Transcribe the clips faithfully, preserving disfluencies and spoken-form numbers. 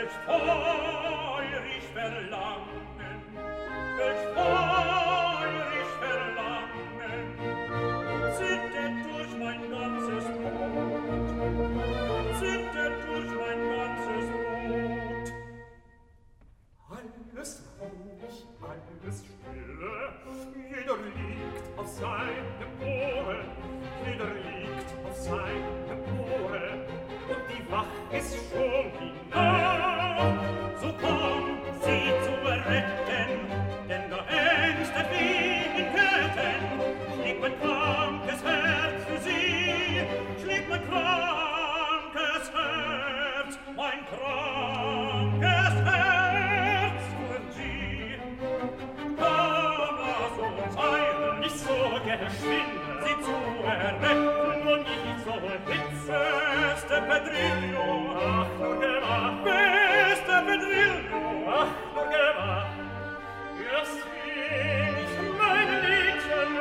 welch feurig Verlangen, welch feurig Verlangen, zittert durch mein ganzes Blut, zittert durch mein ganzes Blut. Alles ruhig, alles stille, jeder liegt auf seinem Ohren, jeder liegt auf seinem Ohren, und die Wach ist schon hinauf. So kommt sie zu retten, denn da ängstet wie in Ketten, schlägt mein krankes Herz für sie, schlägt mein krankes Herz, mein krankes Herz für sie. Komm, lass uns eilen, Nicht so geschwinde, sie zu erretten, nur nicht so hitze. beste Pedrillo, Ach, nur gemacht, beste Pedrillo, ach, nur gemacht. Erst will ich mein Liedchen,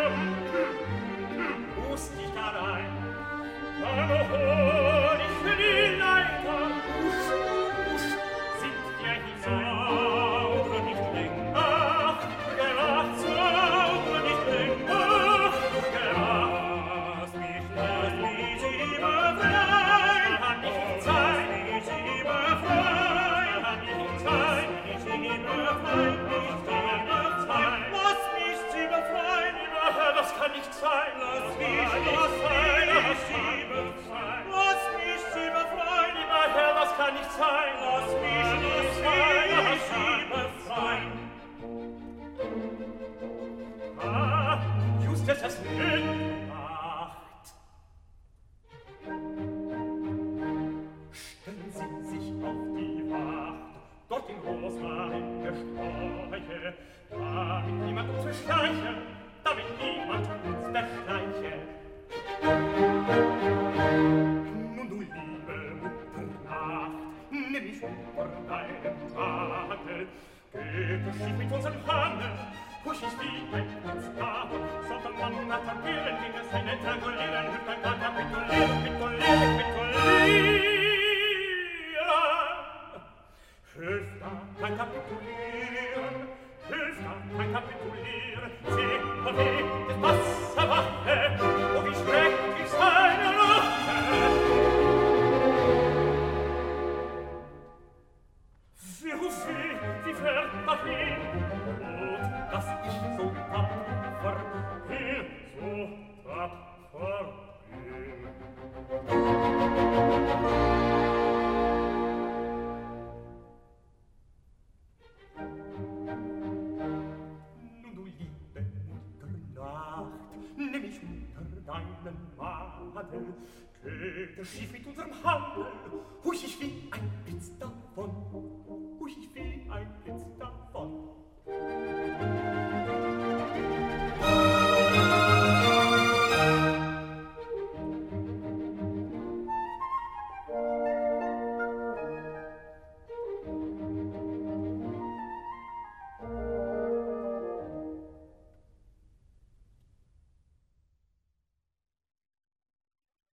hust dich da rein, dann hol ich die Leiter, husch, husch, sind wir hinein. zaudre nicht länger, Ach, nur gemacht, zaudre nicht länger, ach, nur gemacht. lass mich, lass mich sie befreien, Kann nicht lass sein, mich sie befreien, kann nicht sein, lass mich sie befreien, nicht sie befreien, lass mich sie befreien, das kann nicht sein, lass mich, kann lass nicht sein, mich das sie kann nicht befreien, sein. lass mich sie befreien, Lieber Herr, das kann nicht sein, lass mich, kann lass nicht sein, mich das sie kann nicht befreien. Ah, just ist es Mitternacht. Stellen Sie sich auf die Wacht, dort in Rosmarin der Sträuche, damit niemand uns beschleiche, damit niemand uns beschleiche. Nun, du liebe Mutternacht, nimm mich unter deinen Tage, geht das Schiff mit unserem Handel, husch ich wie ein Putz davon, sondern man attackieren, ging es ein Entrangulieren, hüpft ein Tag kapitulieren, kapitulieren, kapitulieren. Hilft da kein Kapitulieren, hilft da kein Kapitulieren, sieh, oh weh, des Wasser wache, oh wie schrecklich seine Lache. Wie ruf wie, wie fährt dahin, und dass ich so tapfer bin, so tapfer bin. Nun, du liebe Mutternacht, nimm mich unter deinen Madel, geht das Schiff mit unserem Handel, husch ich wie ein Blitz davon, husch ich wie ein Blitz davon.